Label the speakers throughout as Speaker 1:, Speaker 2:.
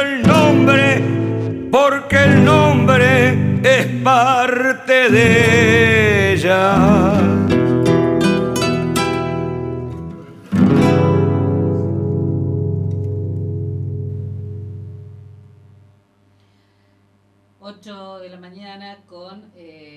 Speaker 1: porque el nombre es parte de ella.
Speaker 2: De la mañana con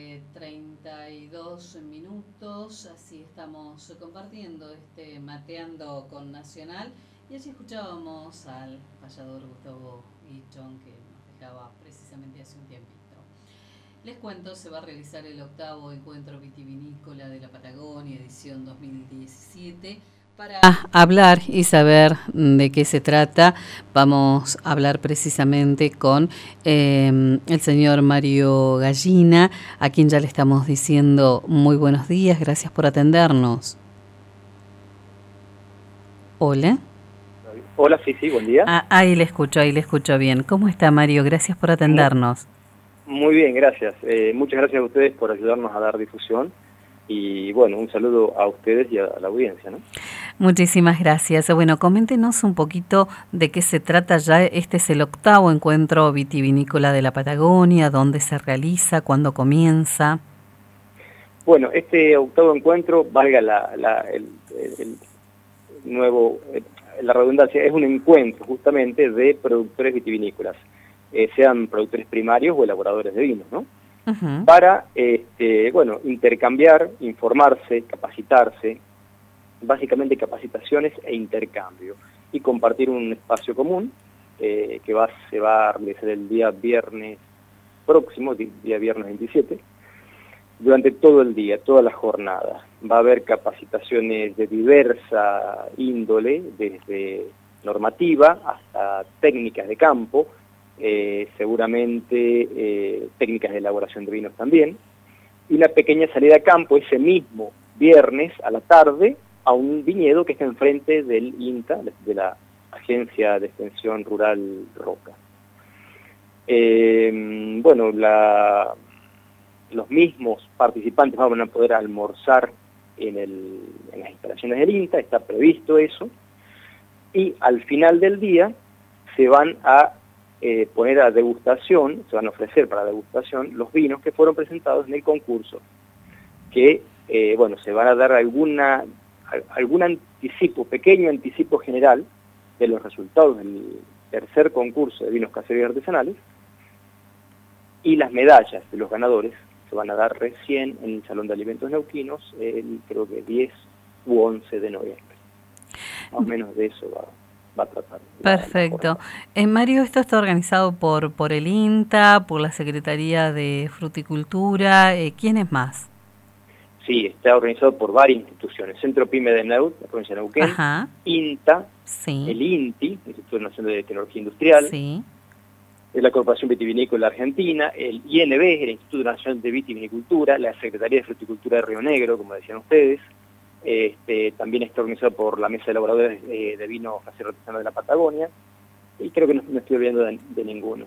Speaker 2: 32 minutos, así estamos compartiendo Mateando con Nacional, y allí escuchábamos al payador Gustavo Guichón, que nos dejaba precisamente hace un tiempito. Les cuento, se va a realizar el 8º Encuentro Vitivinícola de la Patagonia, edición 2017. Para hablar y saber de qué se trata, vamos a hablar precisamente con el señor Mario Gallina, a quien ya le estamos diciendo muy buenos días, gracias por atendernos. Hola.
Speaker 3: Hola, sí, buen día.
Speaker 2: Ahí le escucho bien. ¿Cómo está, Mario? Gracias por atendernos.
Speaker 3: Muy bien, gracias. Muchas gracias a ustedes por ayudarnos a dar difusión. Y bueno, un saludo a ustedes y a la audiencia, ¿no?
Speaker 2: Muchísimas gracias. Bueno, coméntenos un poquito de qué se trata ya. Este es el 8º Encuentro Vitivinícola de la Patagonia, dónde se realiza, cuándo comienza.
Speaker 3: Bueno, este 8º encuentro, valga la redundancia, es un encuentro justamente de productores vitivinícolas, sean productores primarios o elaboradores de vinos, ¿no? Uh-huh. Para, intercambiar, informarse, capacitarse, básicamente capacitaciones e intercambio, y compartir un espacio común que se va a realizar el día viernes próximo, día viernes 27, durante todo el día, toda la jornada. Va a haber capacitaciones de diversa índole, desde normativa hasta técnicas de campo, seguramente técnicas de elaboración de vinos también, y una pequeña salida a campo ese mismo viernes a la tarde a un viñedo que está enfrente del INTA, de la Agencia de Extensión Rural Roca. Los mismos participantes van a poder almorzar en las instalaciones del INTA, está previsto eso, y al final del día se van a poner a degustación, se van a ofrecer para degustación los vinos que fueron presentados en el concurso, que se van a dar algún anticipo, pequeño anticipo general de los resultados del tercer concurso de vinos caseros y artesanales, y las medallas de los ganadores se van a dar recién en el Salón de Alimentos Neuquinos, creo que 10 u 11 de noviembre. Más o menos de eso va a tratar.
Speaker 2: Perfecto. Mario, ¿esto está organizado por el INTA, por la Secretaría de Fruticultura? ¿Quiénes más?
Speaker 3: Sí, está organizado por varias instituciones. Centro Pyme de Neud, la provincia de Neuquén,
Speaker 2: ajá,
Speaker 3: INTA,
Speaker 2: sí,
Speaker 3: el INTI, Instituto Nacional de Tecnología Industrial,
Speaker 2: sí,
Speaker 3: la Corporación Vitivinícola Argentina, el INB, el Instituto Nacional de Vitivinicultura, la Secretaría de Fruticultura de Río Negro, como decían ustedes. También está organizado por la Mesa de Elaboradores de Vino Casero Artesano de la Patagonia, y creo que no estoy olvidando de ninguno.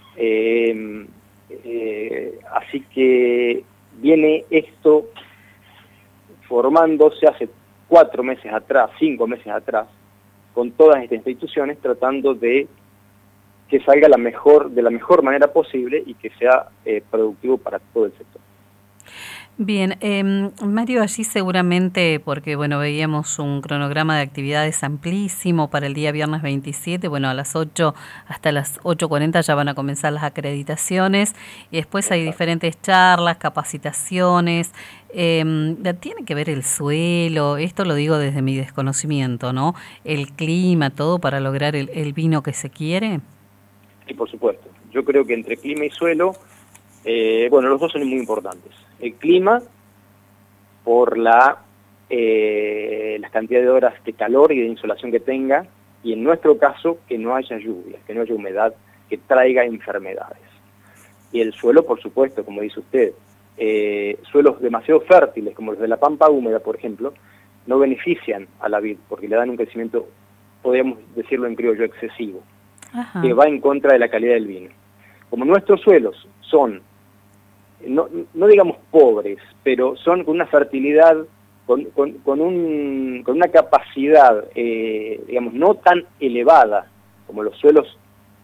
Speaker 3: Así que viene esto formándose hace 4 meses atrás, 5 meses atrás, con todas estas instituciones, tratando de que salga de la mejor manera posible y que sea productivo para todo el sector.
Speaker 2: Bien, Mario, allí seguramente, porque veíamos un cronograma de actividades amplísimo para el día viernes 27, a las 8 hasta las 8:40 ya van a comenzar las acreditaciones, y después hay diferentes charlas, capacitaciones. Tiene que ver el suelo, esto lo digo desde mi desconocimiento, ¿no? El clima, todo para lograr el vino que se quiere.
Speaker 3: Sí, por supuesto. Yo creo que entre clima y suelo, los dos son muy importantes. El clima, por las cantidades de horas de calor y de insolación que tenga, y en nuestro caso, que no haya lluvias, que no haya humedad, que traiga enfermedades. Y el suelo, por supuesto, como dice usted, suelos demasiado fértiles, como los de la pampa húmeda, por ejemplo, no benefician a la vid, porque le dan un crecimiento, podríamos decirlo en criollo, excesivo. Ajá. Que va en contra de la calidad del vino. Como nuestros suelos son, no digamos pobres, pero son con una fertilidad, con una capacidad, no tan elevada como los suelos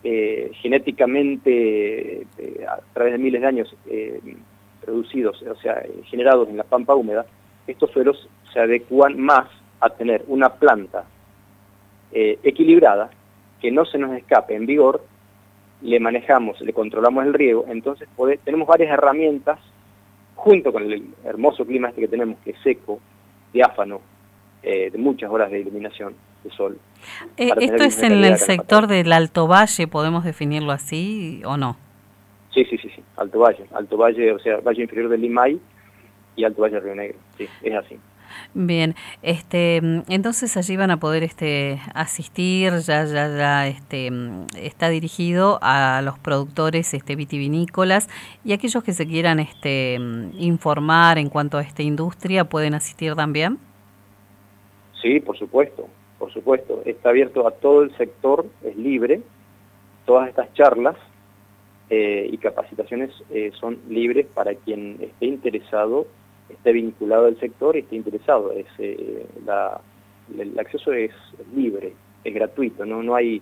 Speaker 3: genéticamente a través de miles de años producidos, o sea, generados en la pampa húmeda, estos suelos se adecuan más a tener una planta equilibrada, que no se nos escape en vigor, le manejamos, le controlamos el riego, entonces tenemos varias herramientas, junto con el hermoso clima que tenemos, que es seco, diáfano, de muchas horas de iluminación de sol.
Speaker 2: ¿Esto es en el sector del Alto Valle, podemos definirlo así o no?
Speaker 3: Sí, Alto Valle, o sea, Valle Inferior del Limay y Alto Valle Río Negro, sí, es así.
Speaker 2: Bien, entonces allí van a poder asistir, ya está dirigido a los productores vitivinícolas, y aquellos que se quieran informar en cuanto a esta industria, ¿pueden asistir también?
Speaker 3: Sí, por supuesto, está abierto a todo el sector, es libre, todas estas charlas y capacitaciones son libres para quien esté interesado, esté vinculado al sector y esté interesado. El acceso es libre, es gratuito, no hay,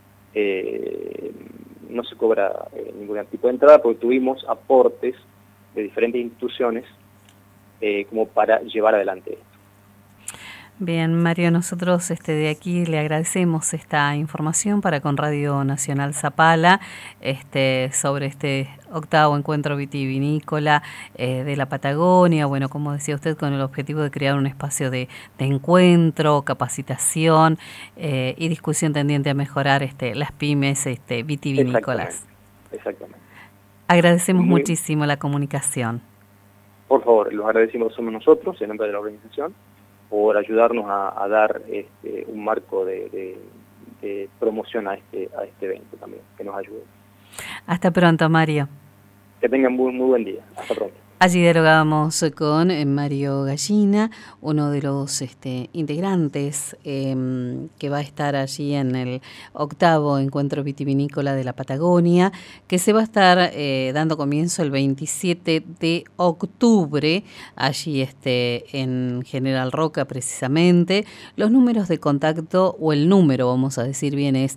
Speaker 3: no se cobra ningún tipo de entrada, porque tuvimos aportes de diferentes instituciones como para llevar adelante esto.
Speaker 2: Bien, Mario, nosotros de aquí le agradecemos esta información para con Radio Nacional Zapala sobre este 8º encuentro vitivinícola de la Patagonia. Bueno, como decía usted, con el objetivo de crear un espacio de encuentro, capacitación y discusión tendiente a mejorar las pymes vitivinícolas.
Speaker 3: Exactamente.
Speaker 2: Agradecemos muchísimo la comunicación.
Speaker 3: Por favor, los agradecimos somos nosotros, en nombre de la organización, por ayudarnos a dar un marco de promoción a este evento también, que nos ayude.
Speaker 2: Hasta pronto, Mario.
Speaker 3: Que tengan muy buen día. Hasta pronto.
Speaker 2: Allí dialogábamos con Mario Gallina, uno de los integrantes que va a estar allí en el 8º Encuentro Vitivinícola de la Patagonia, que se va a estar dando comienzo el 27 de octubre, allí en General Roca precisamente. Los números de contacto, o el número, vamos a decir bien, es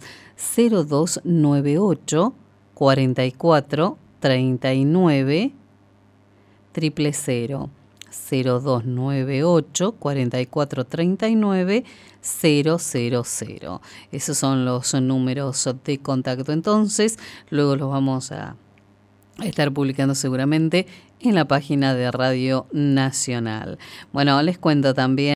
Speaker 2: 0298 44 39 000, 0298 44 39 000. Esos son los números de contacto. Entonces, luego los vamos a estar publicando seguramente en la página de Radio Nacional. Bueno, les cuento también